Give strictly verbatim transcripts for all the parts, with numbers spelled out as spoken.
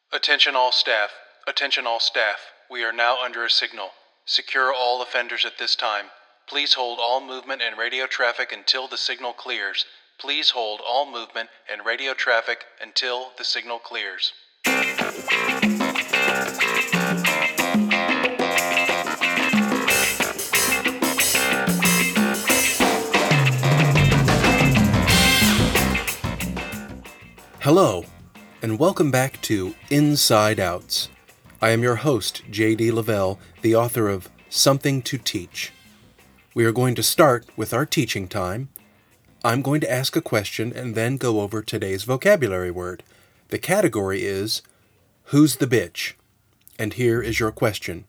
Attention all staff. Attention all staff. We are now under a signal. Secure all offenders at this time. Please hold all movement and radio traffic until the signal clears. Please hold all movement and radio traffic until the signal clears. Hello, and welcome back to Inside Outs. I am your host, J D Lavelle, the author of Something to Teach. We are going to start with our teaching time. I'm going to ask a question and then go over today's vocabulary word. The category is, Who's the bitch? And here is your question.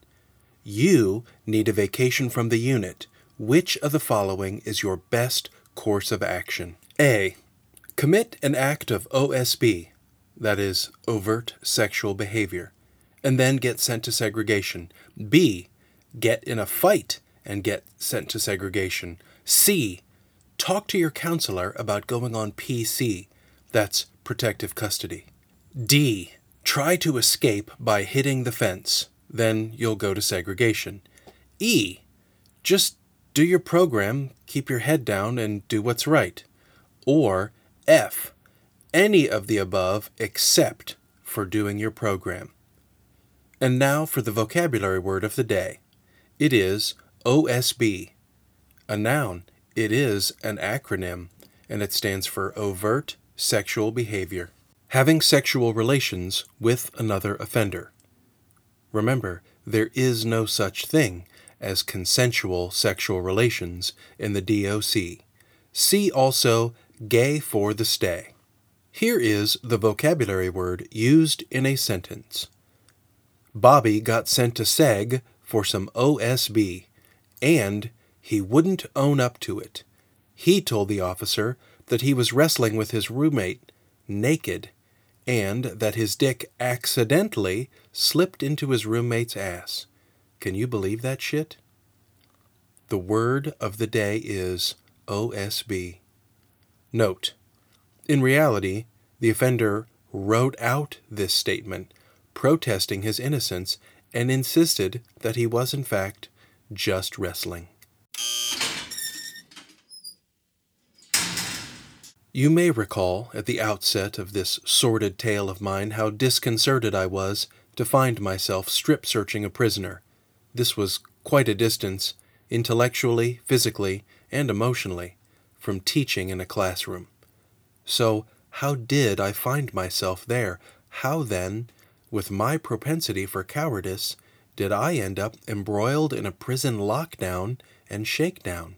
You need a vacation from the unit. Which of the following is your best course of action? A. Commit an act of O S B, that is, overt sexual behavior, and then get sent to segregation. B. Get in a fight and get sent to segregation. C. Talk to your counselor about going on P C, that's protective custody. D. Try to escape by hitting the fence, then you'll go to segregation. E. Just do your program, keep your head down, and do what's right. Or F. Any of the above except for doing your program. And now for the vocabulary word of the day. It is O S B. A noun, it is an acronym, and it stands for overt sexual behavior. Having sexual relations with another offender. Remember, there is no such thing as consensual sexual relations in the D O C. See also gay for the stay. Here is the vocabulary word used in a sentence. Bobby got sent to seg for some O S B, and he wouldn't own up to it. He told the officer that he was wrestling with his roommate naked, and that his dick accidentally slipped into his roommate's ass. Can you believe that shit? The word of the day is O S B. Note, in reality, the offender wrote out this statement, protesting his innocence, and insisted that he was, in fact, just wrestling. You may recall at the outset of this sordid tale of mine how disconcerted I was to find myself strip-searching a prisoner. This was quite a distance, intellectually, physically, and emotionally, from teaching in a classroom. So, how did I find myself there? How then, with my propensity for cowardice, did I end up embroiled in a prison lockdown and shakedown?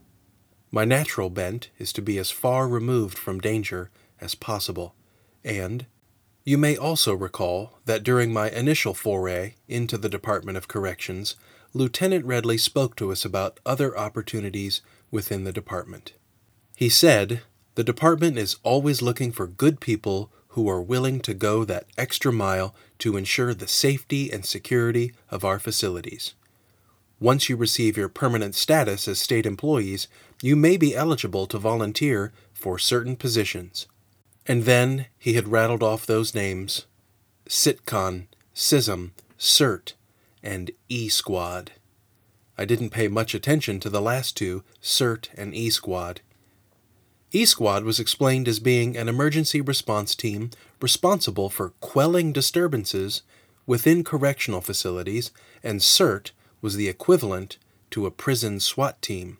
My natural bent is to be as far removed from danger as possible, and you may also recall that during my initial foray into the Department of Corrections, Lieutenant Redley spoke to us about other opportunities within the department. He said, the department is always looking for good people who are willing to go that extra mile to ensure the safety and security of our facilities. Once you receive your permanent status as state employees, you may be eligible to volunteer for certain positions. And then he had rattled off those names: Sitcon, S I S M, CERT, and E-Squad. I didn't pay much attention to the last two, CERT and E-Squad. E-Squad was explained as being an emergency response team responsible for quelling disturbances within correctional facilities, and CERT was the equivalent to a prison SWAT team.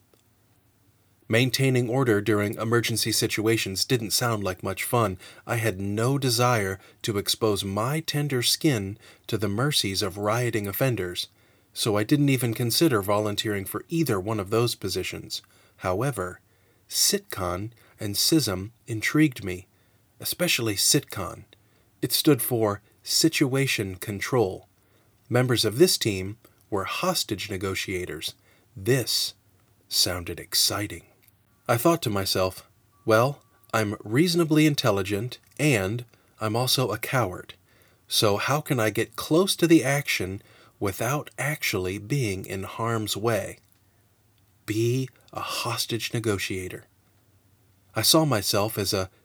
Maintaining order during emergency situations didn't sound like much fun. I had no desire to expose my tender skin to the mercies of rioting offenders, so I didn't even consider volunteering for either one of those positions. However, Sitcon and S I S M intrigued me, especially Sitcon. It stood for Situation Control. Members of this team were hostage negotiators. This sounded exciting. I thought to myself, well, I'm reasonably intelligent and I'm also a coward. So how can I get close to the action without actually being in harm's way? Be a hostage negotiator. I saw myself as a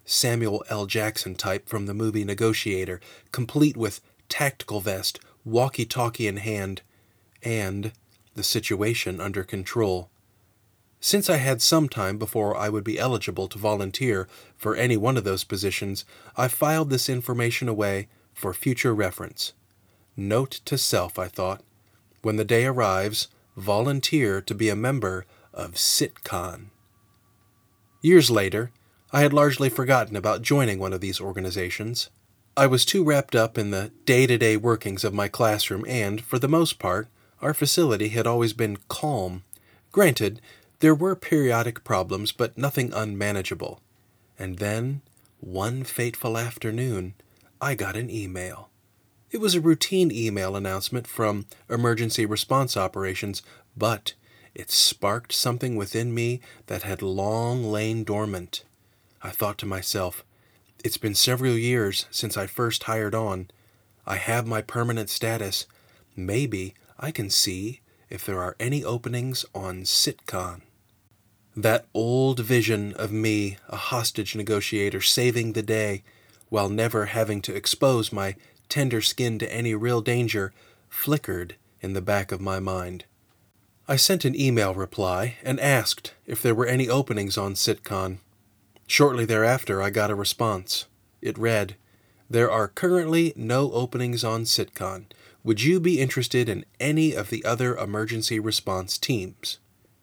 Samuel L. Jackson type from the movie Negotiator, complete with tactical vest, walkie-talkie in hand, and the situation under control. Since I had some time before I would be eligible to volunteer for any one of those positions, I filed this information away for future reference. Note to self, I thought. When the day arrives, volunteer to be a member of SitCon. Years later, I had largely forgotten about joining one of these organizations. I was too wrapped up in the day-to-day workings of my classroom and, for the most part, our facility had always been calm. Granted, there were periodic problems, but nothing unmanageable. And then, one fateful afternoon, I got an email. It was a routine email announcement from Emergency Response Operations, but it sparked something within me that had long lain dormant. I thought to myself, it's been several years since I first hired on. I have my permanent status. Maybe I can see if there are any openings on SitCon. That old vision of me, a hostage negotiator, saving the day, while never having to expose my tender skin to any real danger, flickered in the back of my mind. I sent an email reply and asked if there were any openings on SitCon. Shortly thereafter, I got a response. It read, "There are currently no openings on SitCon. Would you be interested in any of the other emergency response teams?"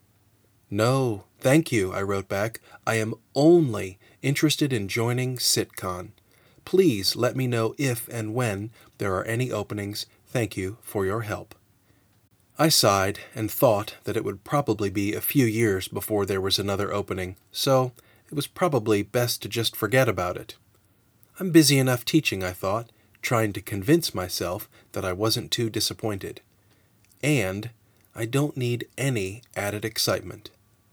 "No, thank you," I wrote back. "I am only interested in joining SitCon. Please let me know if and when there are any openings. Thank you for your help." I sighed and thought that it would probably be a few years before there was another opening, so it was probably best to just forget about it. I'm busy enough teaching, I thought, trying to convince myself that I wasn't too disappointed. And I don't need any added excitement.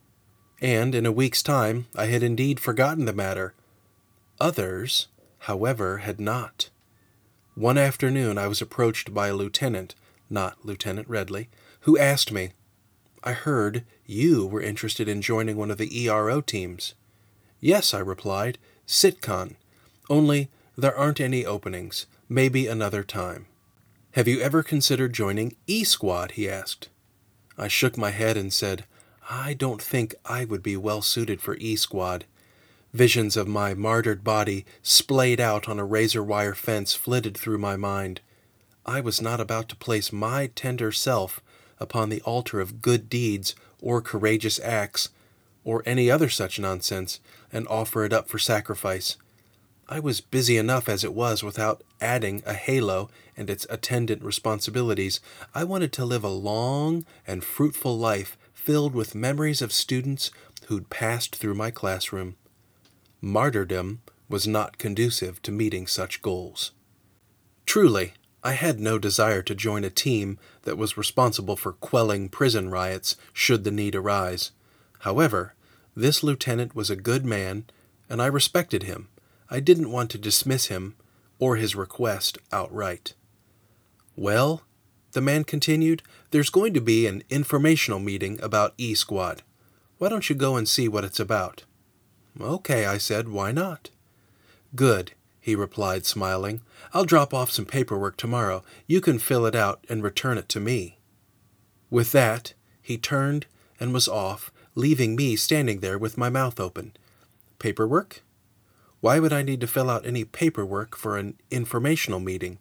And in a week's time, I had indeed forgotten the matter. Others, however, had not. One afternoon I was approached by a lieutenant, not Lieutenant Redley, who asked me, "I heard you were interested in joining one of the E R O teams." "Yes," I replied, "SitCon. Only there aren't any openings. Maybe another time." "Have you ever considered joining E-Squad?" he asked. I shook my head and said, "I don't think I would be well suited for E-Squad." Visions of my martyred body splayed out on a razor wire fence flitted through my mind. I was not about to place my tender self upon the altar of good deeds or courageous acts, or any other such nonsense, and offer it up for sacrifice. I was busy enough as it was without adding a halo and its attendant responsibilities. I wanted to live a long and fruitful life filled with memories of students who'd passed through my classroom. Martyrdom was not conducive to meeting such goals. Truly, I had no desire to join a team that was responsible for quelling prison riots should the need arise. However, this lieutenant was a good man, and I respected him. I didn't want to dismiss him or his request outright. "Well," the man continued, "there's going to be an informational meeting about E-Squad. Why don't you go and see what it's about?" "Okay," I said, "why not?" "Good," he replied, smiling. "I'll drop off some paperwork tomorrow. You can fill it out and return it to me." With that, he turned and was off, leaving me standing there with my mouth open. Paperwork? Why would I need to fill out any paperwork for an informational meeting?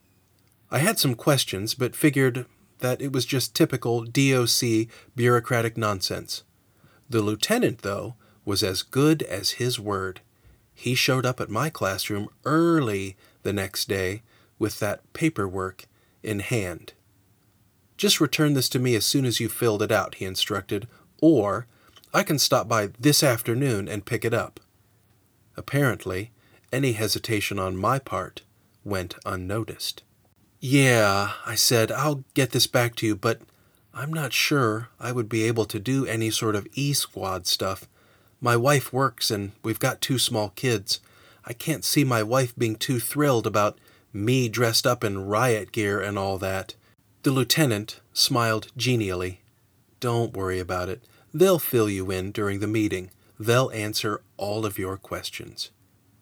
I had some questions, but figured that it was just typical D O C bureaucratic nonsense. The lieutenant, though, was as good as his word. He showed up at my classroom early the next day with that paperwork in hand. "Just return this to me as soon as you've filled it out," he instructed, "or I can stop by this afternoon and pick it up." Apparently, any hesitation on my part went unnoticed. "Yeah," I said, "I'll get this back to you, but I'm not sure I would be able to do any sort of E-Squad stuff. My wife works, and we've got two small kids. I can't see my wife being too thrilled about me dressed up in riot gear and all that." The lieutenant smiled genially. "Don't worry about it. They'll fill you in during the meeting. They'll answer all of your questions."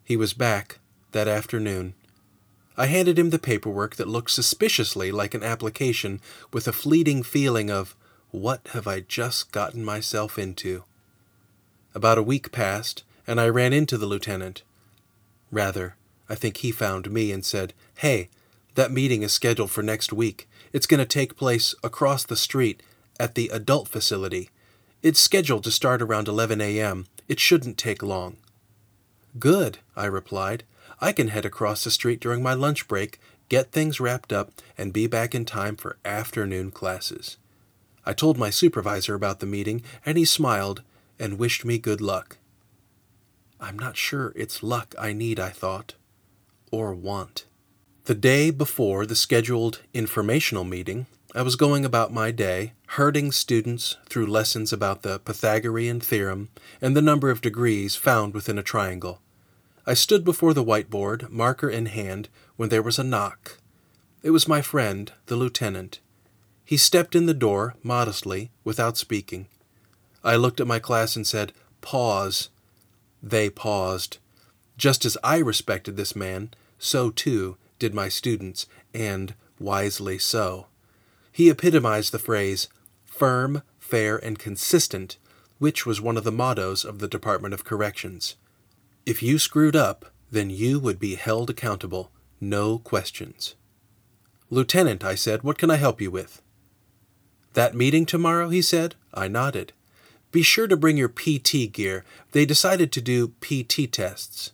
He was back that afternoon. I handed him the paperwork that looked suspiciously like an application, with a fleeting feeling of, what have I just gotten myself into? About a week passed, and I ran into the lieutenant. Rather, I think he found me and said, "Hey, that meeting is scheduled for next week. It's going to take place across the street at the adult facility. It's scheduled to start around eleven a.m. It shouldn't take long." "Good," I replied. "I can head across the street during my lunch break, get things wrapped up, and be back in time for afternoon classes." I told my supervisor about the meeting, and he smiled and wished me good luck. I'm not sure it's luck I need, I thought, or want. The day before the scheduled informational meeting, I was going about my day, herding students through lessons about the Pythagorean theorem and the number of degrees found within a triangle. I stood before the whiteboard, marker in hand, when there was a knock. It was my friend, the lieutenant. He stepped in the door, modestly, without speaking. I looked at my class and said, "Pause." They paused. Just as I respected this man, so too did my students, and wisely so. He epitomized the phrase, firm, fair, and consistent, which was one of the mottos of the Department of Corrections. If you screwed up, then you would be held accountable, no questions. "Lieutenant," I said, "what can I help you with?" "That meeting tomorrow," he said. I nodded. "Be sure to bring your P T gear. They decided to do P T tests."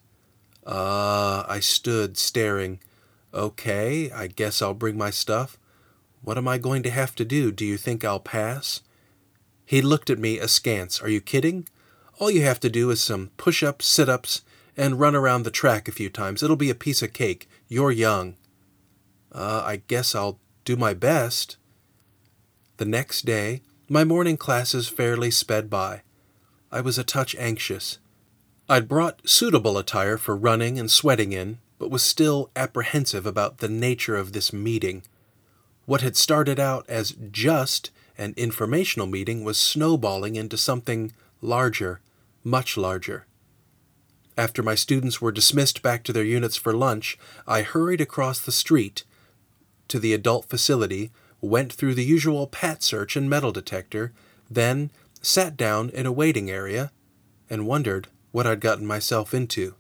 Uh, I stood staring. Okay, I guess I'll bring my stuff. What am I going to have to do? Do you think I'll pass? He looked at me askance. Are you kidding? All you have to do is some push-ups, sit-ups, and run around the track a few times. It'll be a piece of cake. You're young. Uh, I guess I'll do my best. The next day, my morning classes fairly sped by. I was a touch anxious. I'd brought suitable attire for running and sweating in, but was still apprehensive about the nature of this meeting. What had started out as just an informational meeting was snowballing into something larger, much larger. After my students were dismissed back to their units for lunch, I hurried across the street to the adult facility, went through the usual pat search and metal detector, then sat down in a waiting area and wondered what I'd gotten myself into.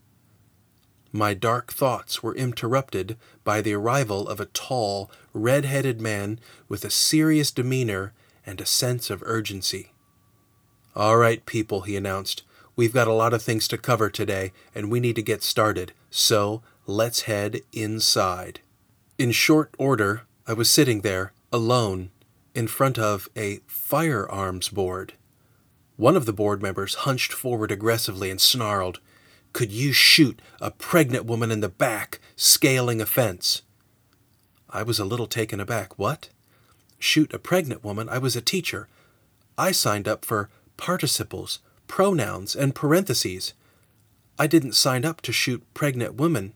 My dark thoughts were interrupted by the arrival of a tall, red-headed man with a serious demeanor and a sense of urgency. "All right, people," he announced. "We've got a lot of things to cover today, and we need to get started, so let's head inside." In short order, I was sitting there, alone, in front of a firearms board. One of the board members hunched forward aggressively and snarled, "Could you shoot a pregnant woman in the back, scaling a fence?" I was a little taken aback. What? Shoot a pregnant woman? I was a teacher. I signed up for participles, pronouns, and parentheses. I didn't sign up to shoot pregnant women.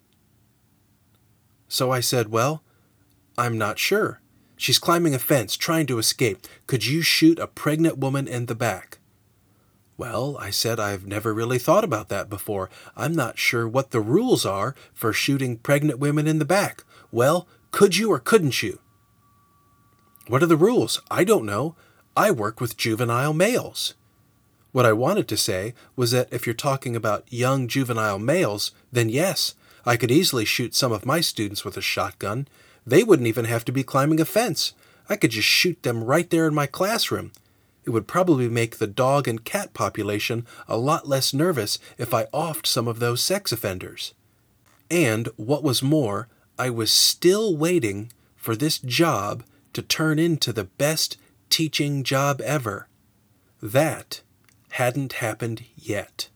So I said, "Well, I'm not sure. She's climbing a fence, trying to escape. Could you shoot a pregnant woman in the back?" "Well," I said, "I've never really thought about that before. I'm not sure what the rules are for shooting pregnant women in the back." "Well, could you or couldn't you?" "What are the rules? I don't know. I work with juvenile males." What I wanted to say was that if you're talking about young juvenile males, then yes, I could easily shoot some of my students with a shotgun. They wouldn't even have to be climbing a fence. I could just shoot them right there in my classroom. It would probably make the dog and cat population a lot less nervous if I offed some of those sex offenders. And, what was more, I was still waiting for this job to turn into the best teaching job ever. That hadn't happened yet.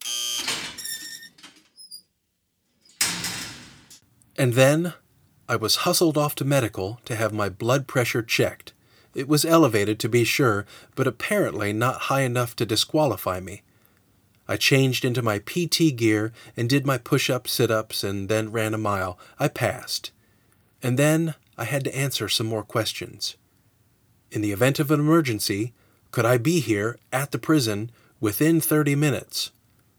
And then I was hustled off to medical to have my blood pressure checked. It was elevated, to be sure, but apparently not high enough to disqualify me. I changed into my P T gear and did my push-ups, sit-ups, and then ran a mile. I passed. And then I had to answer some more questions. In the event of an emergency, could I be here at the prison within thirty minutes?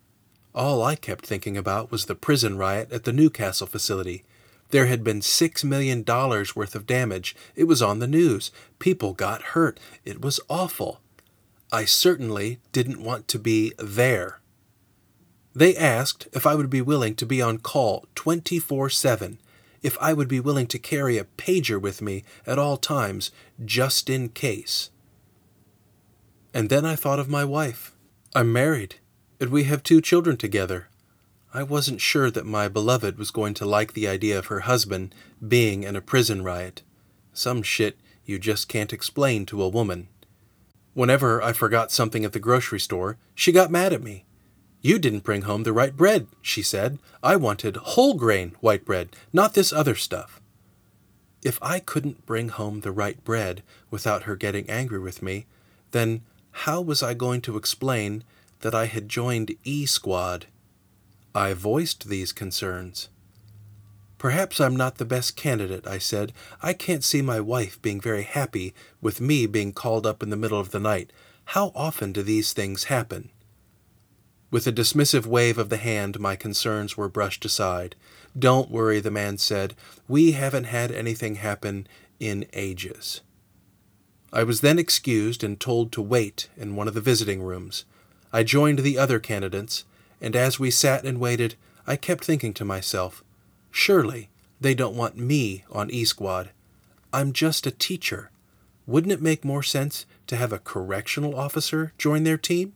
All I kept thinking about was the prison riot at the Newcastle facility. There had been six million dollars worth of damage. It was on the news. People got hurt. It was awful. I certainly didn't want to be there. They asked if I would be willing to be on call twenty-four seven, if I would be willing to carry a pager with me at all times, just in case. And then I thought of my wife. I'm married, and we have two children together. I wasn't sure that my beloved was going to like the idea of her husband being in a prison riot. Some shit you just can't explain to a woman. Whenever I forgot something at the grocery store, she got mad at me. You didn't bring home the right bread, she said. I wanted whole grain white bread, not this other stuff. If I couldn't bring home the right bread without her getting angry with me, then how was I going to explain that I had joined E-Squad? I voiced these concerns. Perhaps I'm not the best candidate, I said. I can't see my wife being very happy with me being called up in the middle of the night. How often do these things happen? With a dismissive wave of the hand, my concerns were brushed aside. Don't worry, the man said. We haven't had anything happen in ages. I was then excused and told to wait in one of the visiting rooms. I joined the other candidates, and as we sat and waited, I kept thinking to myself, surely they don't want me on E-Squad. I'm just a teacher. Wouldn't it make more sense to have a correctional officer join their team?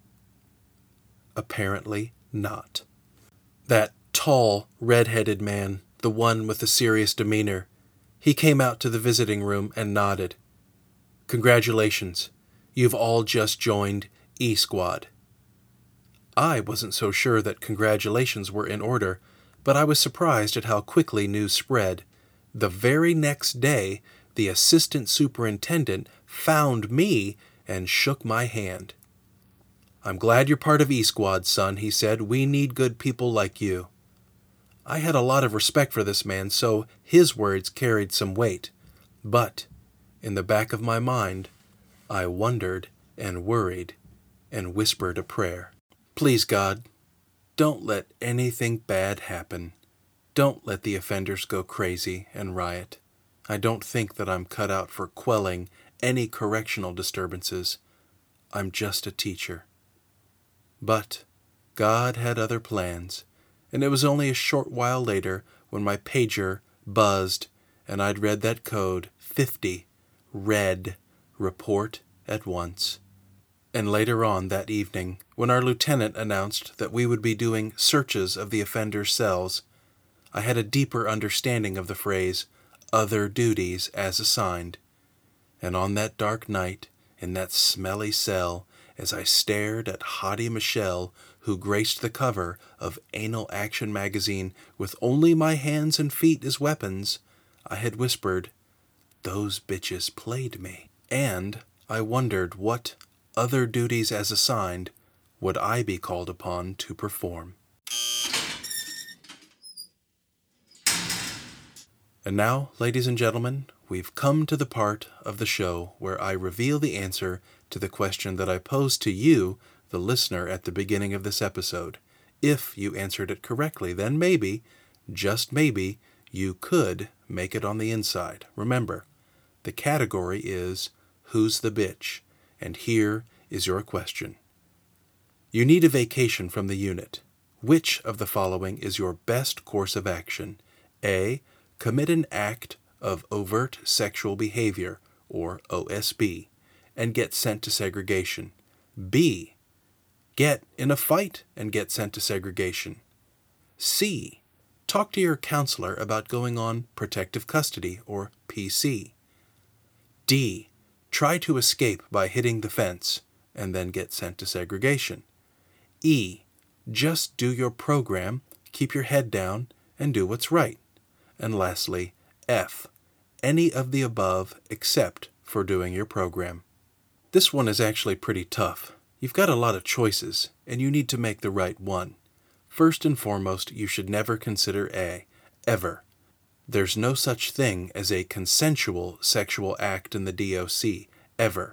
Apparently not. That tall, red-headed man, the one with the serious demeanor, he came out to the visiting room and nodded. Congratulations, you've all just joined E-Squad. I wasn't so sure that congratulations were in order, but I was surprised at how quickly news spread. The very next day, the assistant superintendent found me and shook my hand. I'm glad you're part of E-Squad, son, he said. We need good people like you. I had a lot of respect for this man, so his words carried some weight. But, in the back of my mind, I wondered and worried and whispered a prayer. Please, God, don't let anything bad happen. Don't let the offenders go crazy and riot. I don't think that I'm cut out for quelling any correctional disturbances. I'm just a teacher. But God had other plans, and it was only a short while later when my pager buzzed and I'd read that code fifty, read, report at once. And later on that evening, when our lieutenant announced that we would be doing searches of the offenders' cells, I had a deeper understanding of the phrase, other duties as assigned. And on that dark night, in that smelly cell, as I stared at Hottie Michelle, who graced the cover of Anal Action magazine with only my hands and feet as weapons, I had whispered, those bitches played me. And I wondered what other duties as assigned would I be called upon to perform. And now, ladies and gentlemen, we've come to the part of the show where I reveal the answer to the question that I posed to you, the listener, at the beginning of this episode. If you answered it correctly, then maybe, just maybe, you could make it on the inside. Remember, the category is Who's the Bitch? And here is your question. You need a vacation from the unit. Which of the following is your best course of action? A. Commit an act of overt sexual behavior, or O S B, and get sent to segregation. B. Get in a fight and get sent to segregation. C. Talk to your counselor about going on protective custody, or P C. D. Try to escape by hitting the fence and then get sent to segregation. E. Just do your program, keep your head down, and do what's right. And lastly, F. Any of the above except for doing your program. This one is actually pretty tough. You've got a lot of choices, and you need to make the right one. First and foremost, you should never consider A, ever. There's no such thing as a consensual sexual act in the D O C, ever.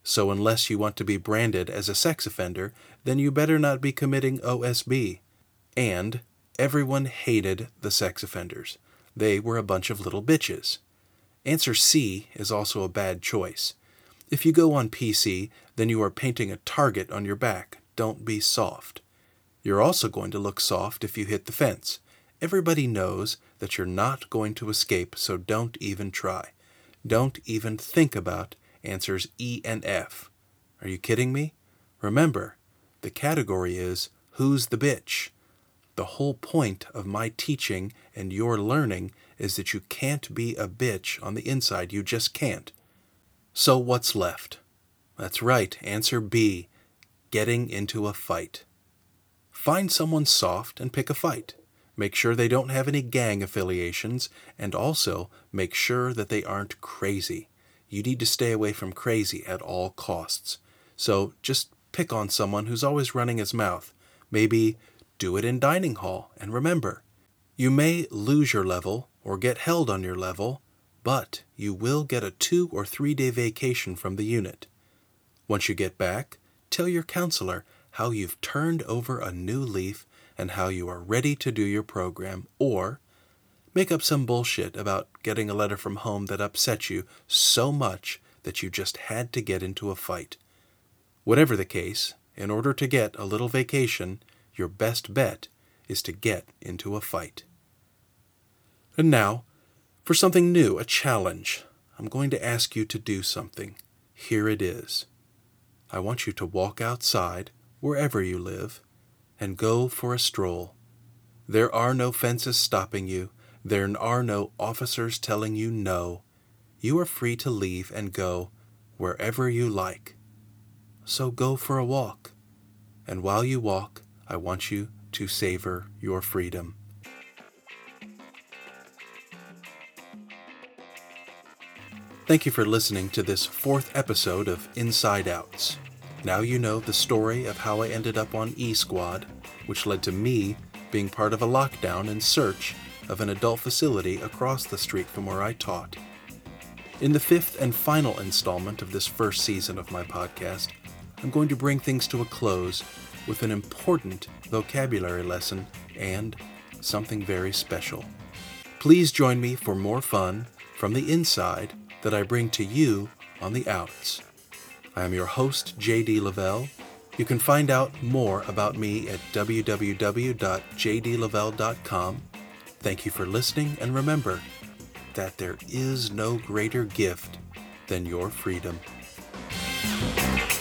So unless you want to be branded as a sex offender, then you better not be committing O S B. And everyone hated the sex offenders. They were a bunch of little bitches. Answer C is also a bad choice. If you go on P C, then you are painting a target on your back. Don't be soft. You're also going to look soft if you hit the fence. Everybody knows that you're not going to escape, so don't even try. Don't even think about answers E and F. Are you kidding me? Remember, the category is Who's the Bitch? The whole point of my teaching and your learning is that you can't be a bitch on the inside. You just can't. So what's left? That's right, answer B, getting into a fight. Find someone soft and pick a fight. Make sure they don't have any gang affiliations, and also make sure that they aren't crazy. You need to stay away from crazy at all costs. So just pick on someone who's always running his mouth. Maybe do it in dining hall, and remember, you may lose your level or get held on your level, but you will get a two or three day vacation from the unit. Once you get back, tell your counselor how you've turned over a new leaf and how you are ready to do your program, or make up some bullshit about getting a letter from home that upset you so much that you just had to get into a fight. Whatever the case, in order to get a little vacation, your best bet is to get into a fight. And now, for something new, a challenge. I'm going to ask you to do something. Here it is. I want you to walk outside, wherever you live, and go for a stroll. There are no fences stopping you. There are no officers telling you no. You are free to leave and go wherever you like. So go for a walk. And while you walk, I want you to savor your freedom. Thank you for listening to this fourth episode of Inside Outs. Now you know the story of how I ended up on E-Squad, which led to me being part of a lockdown in search of an adult facility across the street from where I taught. In the fifth and final installment of this first season of my podcast, I'm going to bring things to a close with an important vocabulary lesson and something very special. Please join me for more fun from the inside that I bring to you on the outs. I am your host, J D Lavelle. You can find out more about me at w w w dot j d lavelle dot com. Thank you for listening, and remember that there is no greater gift than your freedom.